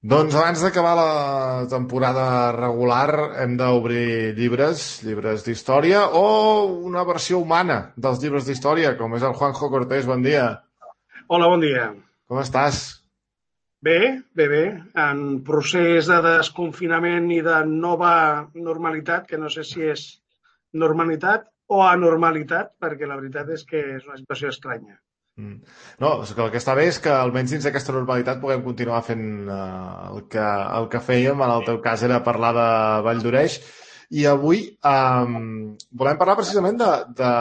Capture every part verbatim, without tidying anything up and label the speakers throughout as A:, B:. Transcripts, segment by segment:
A: Doncs abans d'acabar la temporada regular hem d'obrir llibres, llibres d'història o una versió humana dels llibres d'història, com és el Juanjo Cortés. Bon dia.
B: Hola, bon dia.
A: Com estàs?
B: Bé, bé, bé. En procés de desconfinament i de nova normalitat, que no sé si és normalitat o anormalitat, perquè la veritat és que és una situació estranya.
A: Mm. No, és que el que està bé és que almenys dins d'aquesta normalitat puguem continuar fent eh, el que, el que fèiem. En el teu cas era parlar de Vall d'Oreix. I avui eh, volem parlar precisament de, de,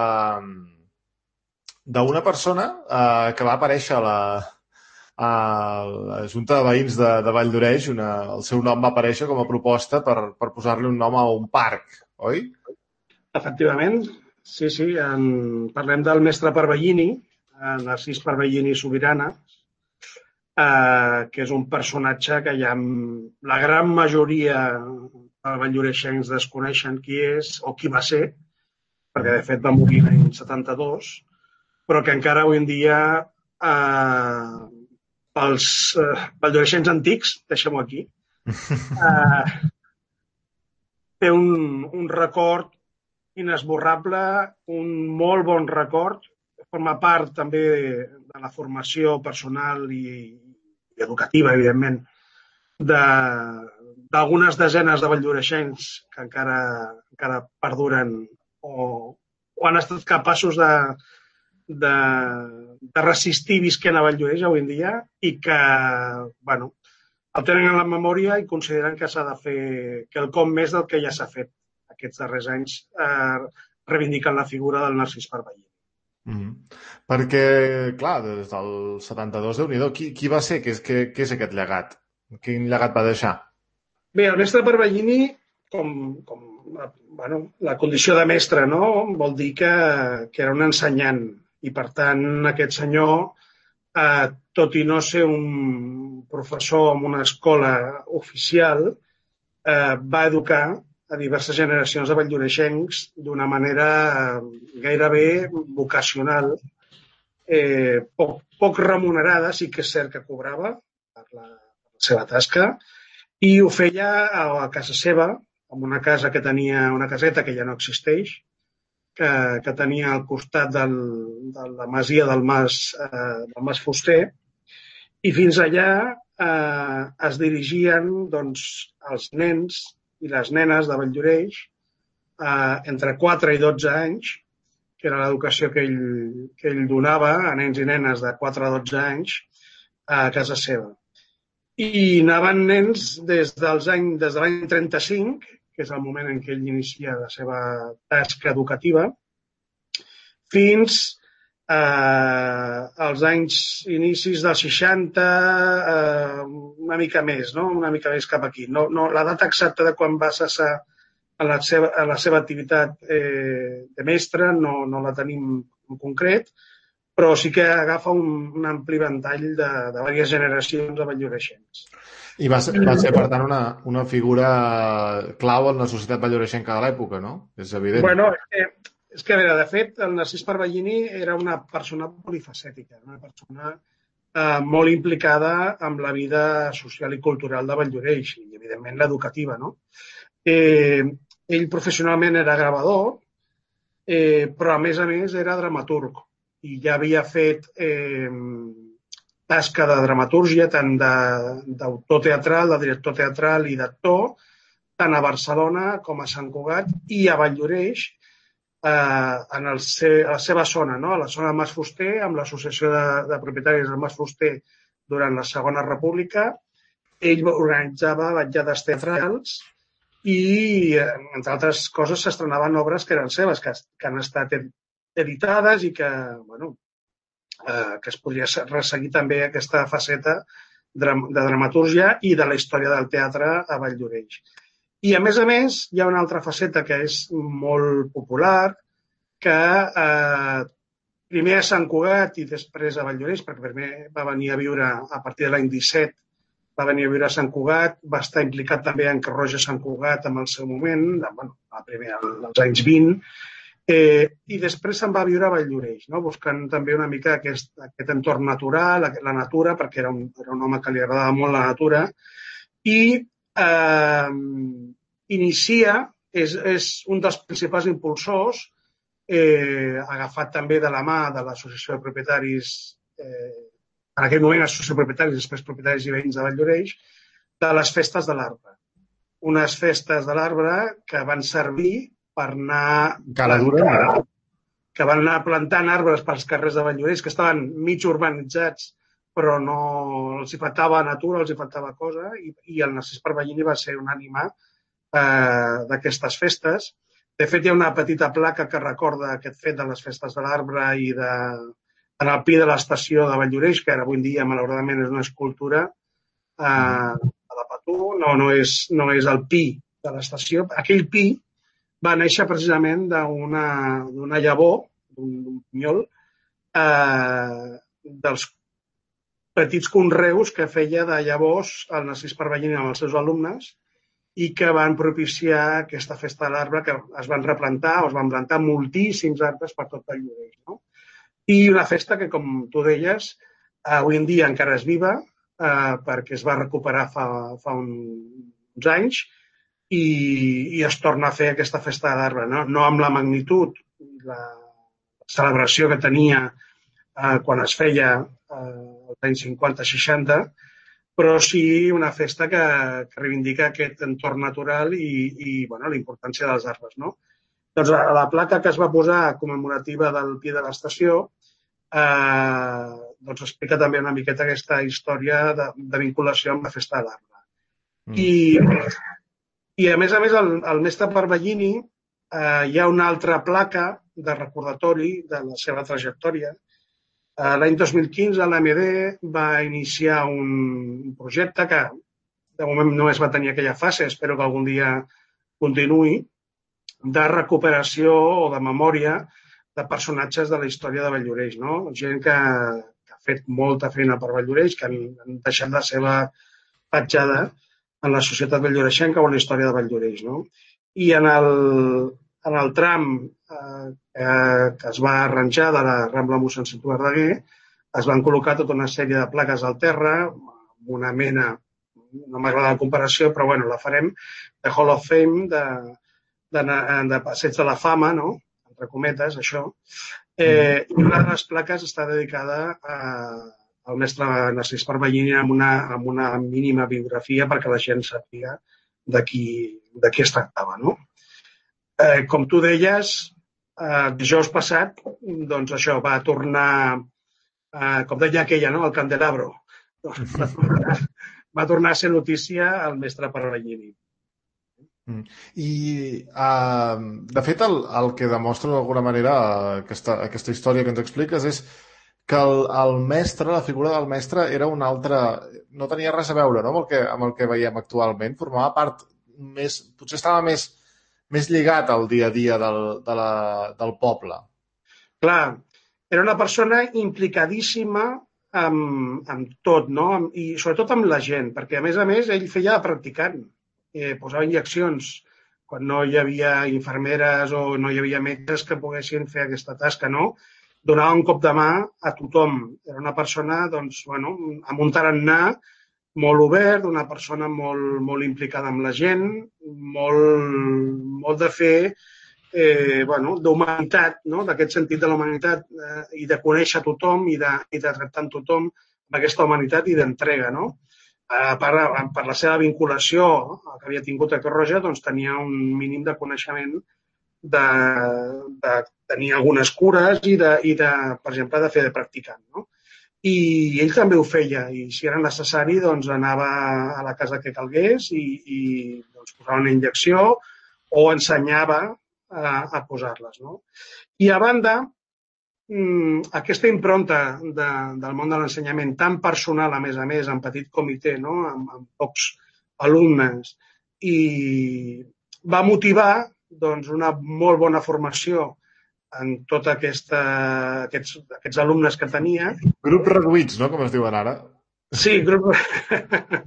A: d'una persona eh, que va aparèixer a la, a la Junta de Veïns de, de Vall d'Oreix. Una, el seu nom va aparèixer com a proposta per, per posar-li un nom a un parc, oi?
B: Efectivament, sí, sí, en... parlem del mestre Parvellini, en Narcís Parvellini Sobirana, eh, que és un personatge que ja la gran majoria de valldoreixencs desconeixen qui és o qui va ser, perquè de fet va morir l'any setanta-dos, però que encara avui en dia eh, pels eh, valldoreixencs antics, deixem-ho aquí, eh, té un, un record inesborrable, un molt bon record, forma part també de la formació personal i, i educativa, evidentment, d'algunes de, desenes de valldoreixencs que encara, encara perduren o, o han estat capaços de, de, de resistir visquent a Valldoreix avui en dia i que, bueno, el tenen en la memòria i consideren que s'ha de fer quelcom més del que ja s'ha fet aquests darrers anys, eh, reivindicant la figura del Narcís Parvellini.
A: Mm -hmm. Perquè, clar, des del setanta-dos, Déu-n'hi-do, qui, qui va ser? Què és, què, què és aquest llegat? Quin llegat va deixar?
B: Bé, el mestre Parvellini, com, com bueno, la condició de mestre, no? Vol dir que, que era un ensenyant i, per tant, aquest senyor, eh, tot i no ser un professor en una escola oficial, eh, va educar a diverses generacions de valldoreixencs d'una manera gairebé vocacional, eh, poc, poc remunerada, sí que és cert que cobrava per la, per la seva tasca, i ho feia a, a casa seva, en una casa que tenia, una caseta que ja no existeix, que, que tenia al costat del, de la masia del Mas, eh, del Mas Fuster, i fins allà eh, es dirigien doncs, els nens i les nenes de Valldoreix eh, entre quatre i dotze anys, que era l'educació que ell, que ell donava a nens i nenes de quatre a dotze anys a casa seva. I anaven nens des dels anys, des de l'any trenta-cinc, que és el moment en què ell inicia la seva tasca educativa, fins eh, als anys inicis dels seixanta, eh, una mica més, no? Una mica més cap aquí. No, no, la data exacta de quan va cessar a la seva, a la seva activitat eh, de mestre no, no la tenim en concret, però sí que agafa un, un ampli ventall de, de diverses generacions de valldoreixencs.
A: I va ser, va ser per tant, una, una figura clau en la societat valldoreixenca de l'època, no? És evident.
B: Bueno, eh, és que, a veure, de fet, el Narcís Parvellini era una persona polifacètica, una persona eh, molt implicada amb la vida social i cultural de Valldoreix i, evidentment, l'educativa, no? Eh, ell professionalment era gravador, eh, però, a més a més, era dramaturg i ja havia fet eh, tasca de dramatúrgia, tant d'autor teatral, de director teatral i d'actor, tant a Barcelona com a Sant Cugat i a Valldoreix, eh, en el se, a la seva zona, no? A la zona del Mas Fuster, amb l'associació de, de propietaris del Mas Fuster durant la Segona República. Ell organitzava vetllades teatrals i, entre altres coses, s'estrenaven obres que eren seves, que, que han estat editades i que, bueno, eh, que es podria resseguir també aquesta faceta de dramatúrgia i de la història del teatre a Valldoreix. I, a més a més, hi ha una altra faceta que és molt popular, que eh, primer a Sant Cugat i després a Valldoreix, perquè primer va venir a viure a partir de l'any disset, va venir a viure a Sant Cugat, va estar implicat també en Creu Roja Sant Cugat en el seu moment, bueno, primer als anys vint, Eh, I després se'n va viure a Valldoreix, no? Buscant també una mica aquest, aquest entorn natural, la natura, perquè era un, era un home que li agradava molt la natura, i eh, inicia, és, és un dels principals impulsors, eh, agafat també de la mà de l'Associació de Propietaris, eh, en aquell moment Associació de Propietaris, després Propietaris i Veïns de Valldoreix, de les festes de l'arbre. Unes festes de l'arbre que van servir per anar plantant, que van anar plantant arbres pels carrers de Valldoreix, que estaven mig urbanitzats, però no els hi faltava natura, els hi faltava cosa, i, i el Narcís Parvellini va ser un ànima eh, d'aquestes festes. De fet, hi ha una petita placa que recorda aquest fet de les festes de l'arbre i de, en el pi de l'estació de Valldoreix, que avui en dia, malauradament, és una escultura eh, a la Patú, no, no, és, no és el pi de l'estació. Aquell pi va néixer precisament d'una llavor, d'un pinyol, eh, dels petits conreus que feia de llavors el Narcís Parvellini amb els seus alumnes i que van propiciar aquesta festa de l'arbre, que es van replantar, o es van plantar moltíssims arbres per tot Valldoreix, no? I una festa que, com tu deies, avui en dia encara és viva, eh, perquè es va recuperar fa, fa un, uns anys, i, i es torna a fer aquesta festa de l'arbre, no? No amb la magnitud, la celebració que tenia eh, quan es feia eh, als anys cinquanta seixanta, però sí una festa que, que reivindica aquest entorn natural i, i bueno, la importància dels arbres, no? Doncs la, la placa que es va posar commemorativa del pi de l'estació eh, doncs explica també una miqueta aquesta història de, de vinculació amb la festa de l'arbre. Mm. I I, a més a més, el, el mestre Parvellini eh, hi ha una altra placa de recordatori de la seva trajectòria. Eh, L'any dos mil quinze, l'A M D va iniciar un projecte que, de moment, només va tenir aquella fase, espero que algun dia continuï, de recuperació o de memòria de personatges de la història de Valldoreix, no? Gent que, que ha fet molta feina per Valldoreix, que han, han deixat la seva petjada en la societat valldoreixenca o en la història de Valldoreix, no? I en el, en el tram eh, que es va arranjar de la Rambla Mossèn Cinto Verdaguer es van col·locar tota una sèrie de plaques al terra, amb una mena, no m'agrada la comparació, però bueno, la farem, de Hall of Fame, de, de, de Passeig de la Fama, no? Entre cometes, això. Eh, I una de les plaques està dedicada a el mestre Narcís Parvellini amb una, amb una mínima biografia perquè la gent sàpiga de qui, de qui es tractava, no? Eh, com tu deies, eh, dijous passat, doncs això, va tornar, eh, com deia aquella, no?, el candelabro. Doncs va, tornar, va tornar a ser notícia el mestre Parvellini.
A: I, uh, de fet, el, el que demostra d'alguna manera aquesta, aquesta història que ens expliques és que el, el mestre, la figura del mestre era una altra... No tenia res a veure, no?, amb el que, amb el que veiem actualment. Formava part més... Potser estava més, més lligat al dia a dia del, de la, del poble.
B: Clar, era una persona implicadíssima amb, amb tot, no? I sobretot amb la gent, perquè a més a més ell feia de practicant. Eh, posava injeccions quan no hi havia infermeres o no hi havia metges que poguessin fer aquesta tasca, no? Donava un cop de mà a tothom. Era una persona, doncs, bueno, amb un tarannà molt obert, una persona molt, molt implicada amb la gent, molt, molt de fer, eh, bueno, d'humanitat, no?, d'aquest sentit de la humanitat eh, i de conèixer tothom i de, i de tractar amb tothom amb aquesta humanitat i d'entrega, no? A part, per la seva vinculació que havia tingut a Creu Roja, doncs tenia un mínim de coneixement de, de tenir algunes cures i, de, i de, per exemple, de fer de practicant, no? I ell també ho feia, i si era necessari, doncs anava a la casa que calgués i, i doncs, posava una injecció o ensenyava a, a posar-les, no? I a banda, aquesta impronta de, del món de l'ensenyament tan personal, a més a més, en petit comitè, no?, amb, amb pocs alumnes, i va motivar doncs, una molt bona formació en tots aquesta, aquests, aquests alumnes que tenia.
A: Grups reduïts, no?, com es diuen ara.
B: Sí, grup...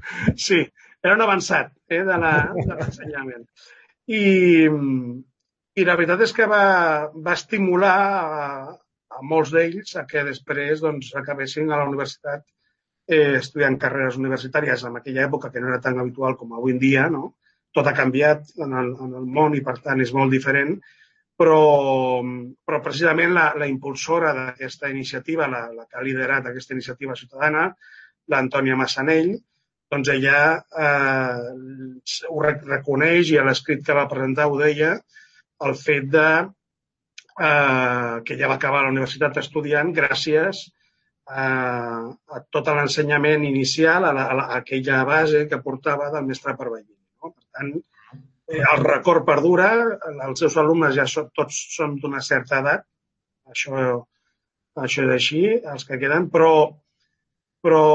B: sí, era un avançat eh, de l'ensenyament. I, I la veritat és que va, va estimular a, a molts d'ells a que després doncs, acabessin a la universitat eh, estudiant carreres universitàries en aquella època, que no era tan habitual com avui en dia, no? Tot ha canviat en el, en el món i, per tant, és molt diferent, però, però precisament la, la impulsora d'aquesta iniciativa, la, la que ha liderat aquesta iniciativa ciutadana, l'Antònia Massanell, doncs ella eh, ho reconeix i a l'escrit que va presentar ho deia, el fet de eh, que ella va acabar la universitat estudiant gràcies a, a tot l'ensenyament inicial, a, la, a, la, a aquella base que portava del mestre Parvellini. No? Per tant, eh, el record perdura, els seus alumnes ja són, tots són d'una certa edat, això, això és així, els que queden, però, però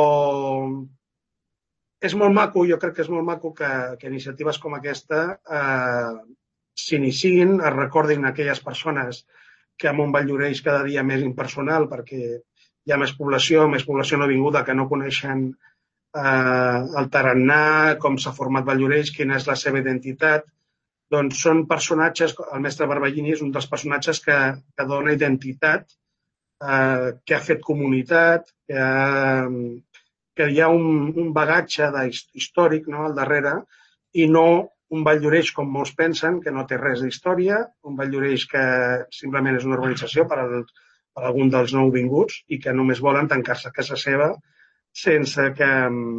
B: és molt maco, jo crec que és molt maco que, que iniciatives com aquesta eh, s'iniciïn, es recordin aquelles persones que a Montball d'Oreix cada dia més impersonal perquè hi ha més població, més població no vinguda que no coneixen eh, el tarannà, com s'ha format Valldoreix, quina és la seva identitat. Doncs són personatges, el mestre Barbellini és un dels personatges que, que dona identitat, eh, que ha fet comunitat, que, ha, que hi ha un, un bagatge històric, no, al darrere, i no un Valldoreix com molts pensen, que no té res d'història, un Valldoreix que simplement és una urbanització per, al, per a algun dels nouvinguts i que només volen tancar-se a casa seva sense que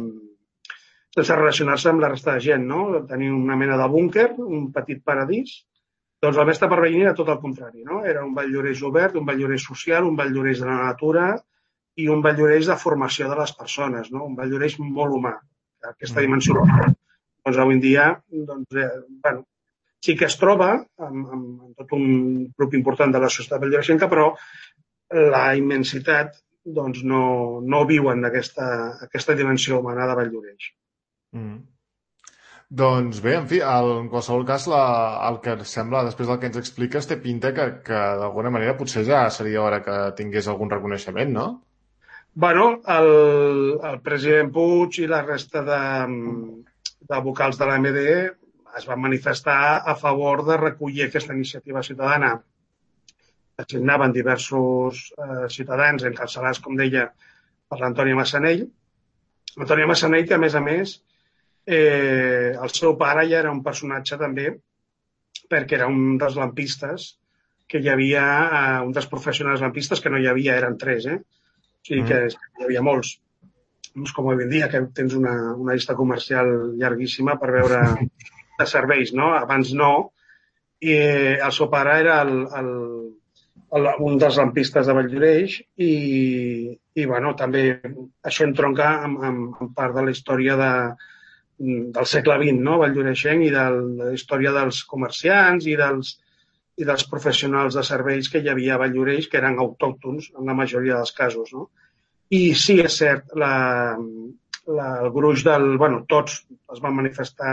B: sense relacionar-se amb la resta de gent, no? Tenir una mena de búnquer, un petit paradís. Doncs el mestre Parvellini era tot el contrari, no? Era un Valldoreix obert, un Valldoreix social, un Valldoreix de la natura i un Valldoreix de formació de les persones, no? Un Valldoreix molt humà. Aquesta dimensió doncs avui en dia doncs, eh, bueno, sí que es troba amb, amb, amb tot un grup important de la societat valldoreixenca, però la immensitat doncs, no, no viuen aquesta, aquesta dimensió humana de Valldoreix.
A: Mm. Doncs bé, en fi, el, en qualsevol cas, la, el que sembla, després del que ens expliques, té pinta que, que d'alguna manera potser ja seria hora que tingués algun reconeixement, no?
B: Bueno, el, el president Puig i la resta de, de vocals de l'A M D es van manifestar a favor de recollir aquesta iniciativa ciutadana. Es signaven diversos eh, ciutadans, encapçalats, com deia, per l'Antònia Massanell. L'Antònia Massanell, que a més a més, eh, el seu pare ja era un personatge també, perquè era un dels lampistes, que hi havia, eh, un dels professionals lampistes, que no hi havia, eren tres, eh? O sigui que hi havia molts. No és com avui en dia, que tens una, una llista comercial llarguíssima per veure de serveis, no? Abans no. I el seu pare era el, el, el, un dels lampistes de Valldoreix i, i bueno, també això entronca amb, amb, amb part de la història de, del segle vint, no? Valldoreixenc i de la història dels comerciants i dels, i dels professionals de serveis que hi havia a Valldoreix, que eren autòctons en la majoria dels casos, no? I sí, és cert, la, la, el gruix del... Bueno, tots es van manifestar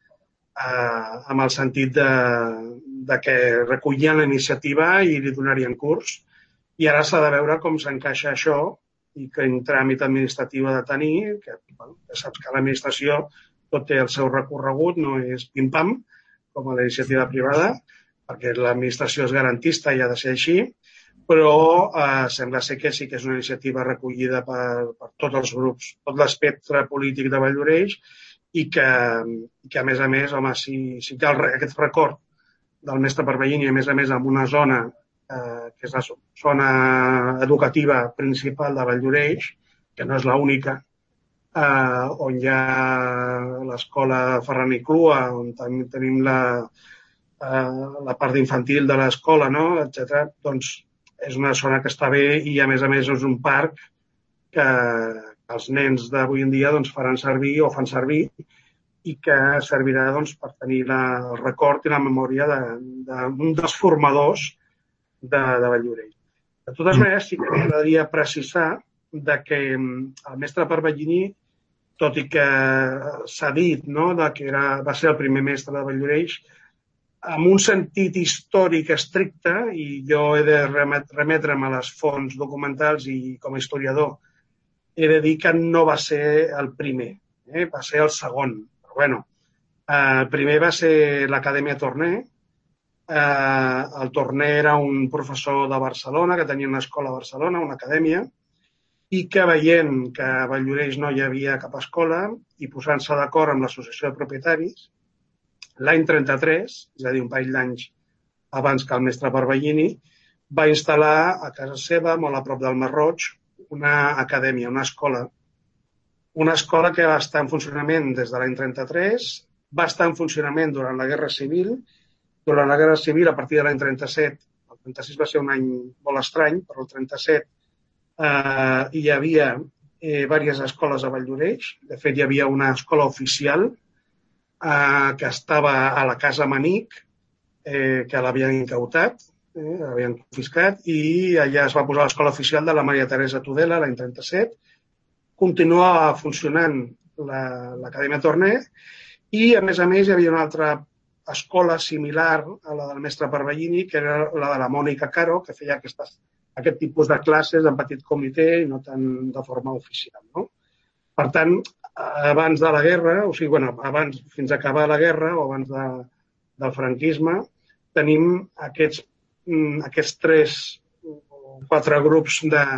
B: eh, amb el sentit de, de que recollien la iniciativa i li donarien curs. I ara s'ha de veure com s'encaixa això i quin tràmit administratiu ha de tenir, que bueno, saps que l'administració tot té el seu recorregut, no és pim-pam, com a la iniciativa privada, perquè l'administració és garantista i ha de ser així, però eh, sembla ser que sí que és una iniciativa recollida per, per tots els grups, tot l'espectre polític de Valldoreix i que, que a més a més, home, si, si hi ha el, aquest record del mestre Parvellini, a més a més en una zona eh, que és la zona educativa principal de Valldoreix, que no és l'única, eh, on hi ha l'escola Ferran i Clua, on també tenim la, eh, la part infantil de l'escola, no? etcètera. Doncs és una zona que està bé i, a més a més, és un parc que els nens d'avui en dia doncs, faran servir o fan servir i que servirà doncs, per tenir la, el record i la memòria d'un de, de, dels formadors de, de Valldoreix. De totes maneres, sí que m'agradaria precisar de que el mestre Parvellini, tot i que s'ha dit no, de que era, va ser el primer mestre de Valldoreix, amb un sentit històric estricte, i jo he de remetre'm a les fonts documentals i com a historiador he de dir que no va ser el primer, eh? Va ser el segon. Però bueno, el primer va ser l'Acadèmia Torner, Eh, el torner era un professor de Barcelona que tenia una escola a Barcelona, una acadèmia, i que veient que a Valldoreix no hi havia cap escola i posant-se d'acord amb l'associació de propietaris, l'any trenta-tres, és a dir, un parell d'anys abans que el mestre Parvellini, va instal·lar a casa seva, molt a prop del Mar Roig, una acadèmia, una escola. Una escola que va estar en funcionament des de l'any trenta-tres, va estar en funcionament durant la Guerra Civil. Durant la Guerra Civil, a partir de l'any trenta-set, el trenta-sis va ser un any molt estrany, però el trenta-set eh, hi havia eh, diverses escoles a Valldoreix. De fet, hi havia una escola oficial eh, que estava a la Casa Manic, eh, que l'havien incautat, eh, l'havien confiscat, i allà es va posar l'escola oficial de la Maria Teresa Tudela l'any trenta-set. Continua funcionant l'Acadèmia la, Torner i, a més a més, hi havia una altra escola similar a la del mestre Parvellini, que era la de la Mònica Caro, que feia aquestes, aquest tipus de classes en petit comitè i no tant de forma oficial. No? Per tant, abans de la guerra, o sigui, bueno, abans, fins a acabar la guerra o abans de, del franquisme, tenim aquests, aquests tres o quatre grups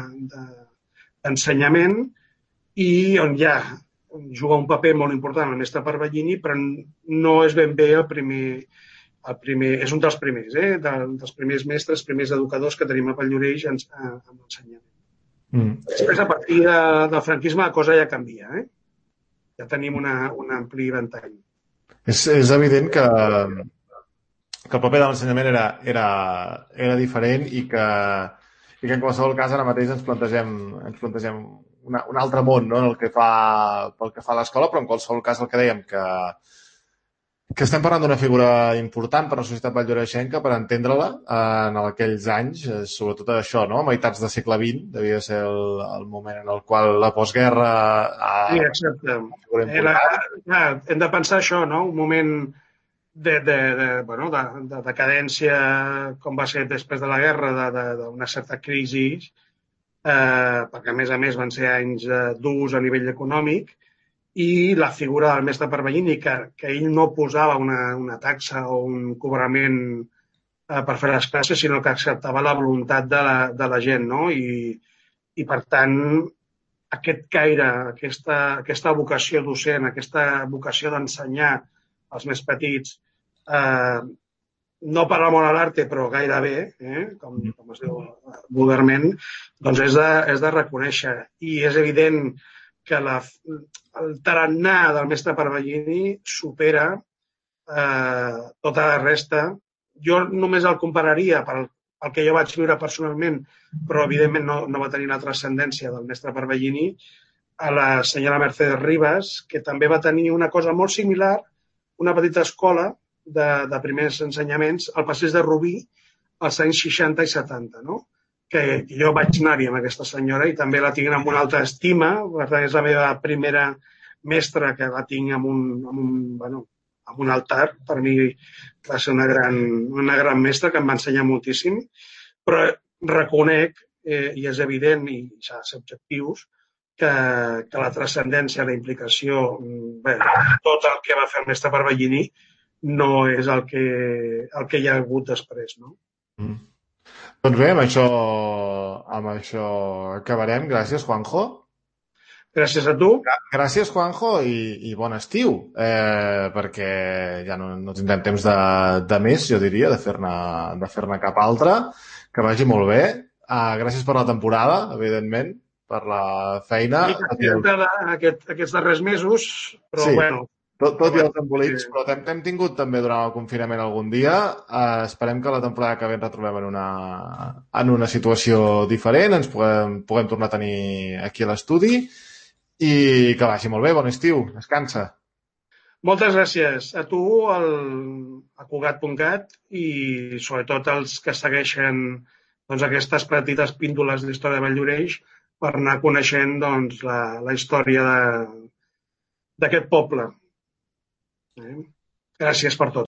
B: d'ensenyament de, de, i on ja juga un paper molt important el mestre Parvellini, però no és ben bé el primer, el primer és un dels primers, eh? de, dels primers mestres, primers educadors que tenim a Valldoreix en, en l'ensenyament. Mm. Després, a partir de, del franquisme, la cosa ja canvia. Eh? Ja tenim una, un ampli ventall.
A: És, és evident que que el paper de l'ensenyament era, era, era diferent i que, i que en qualsevol cas ara mateix ens plantegem, ens plantegem una, un altre món, no? En el que fa, pel que fa a l'escola, però en qualsevol cas el que dèiem, que, que estem parlant d'una figura important per a la societat valldoreixenca, per entendre-la en aquells anys, sobretot això, no? A meitats del segle vint, devia ser el, el moment en el qual la postguerra...
B: Sí, exacte. Era, ja, hem de pensar això, no? Un moment de, de, de, bueno, de, de decadència, com va ser després de la guerra, d'una certa crisi, eh, perquè a més a més van ser anys eh, durs a nivell econòmic, i la figura del mestre Parvellini, que, que ell no posava una, una taxa o un cobrament eh, per fer les classes, sinó que acceptava la voluntat de la, de la gent, no? I, i per tant, aquest caire, aquesta, aquesta vocació docent, aquesta vocació d'ensenyar als més petits, eh, no per amor a l'arte, però gairebé, eh, com, com es diu vulgarment, doncs és de, és de reconèixer. I és evident que la, el tarannà del mestre Parvellini supera eh, tota la resta. Jo només el compararia pel, pel que jo vaig viure personalment, però evidentment no, no va tenir la transcendència del mestre Parvellini, a la senyora Mercedes Ribas, que també va tenir una cosa molt similar, una petita escola de, de primers ensenyaments al passeig de Rubí als anys seixanta i setanta, no? Que jo vaig anar-hi amb aquesta senyora i també la tinc amb una altra estima, per tant és la meva primera mestra que la tinc amb un, amb un, bueno, amb un altar. Per mi va ser una gran, una gran mestra que em va ensenyar moltíssim, però reconec, eh, i és evident, i s'ha de ser objectius, que, que la transcendència, la implicació, bé, tot el que va fer el mestre Parvellini no és el que, el que hi ha hagut després, no?
A: Mm. Doncs bé, amb això, amb això acabarem. Gràcies, Juanjo.
B: Gràcies a tu.
A: Gràcies, Juanjo, i, i bon estiu, eh, perquè ja no, no tindrem temps de, de més, jo diria, de fer-ne de fer-ne cap altre. Que vagi molt bé. Uh, gràcies per la temporada, evidentment, per la feina.
B: Sí, aquest, aquests darrers mesos, però sí. Bueno...
A: Tot, tot i els embolics, però hem tingut també durant el confinament algun dia. Uh, esperem que la temporada que ve ens retrobem en una, en una situació diferent, ens puguem, puguem tornar a tenir aquí a l'estudi i que vagi molt bé, bon estiu, descansa.
B: Moltes gràcies a tu, al, a Cugat punt cat i sobretot als que segueixen doncs, aquestes petites píndoles d'història de Valldoreix per anar coneixent doncs, la, la història d'aquest poble. Eh? Gràcies per tot.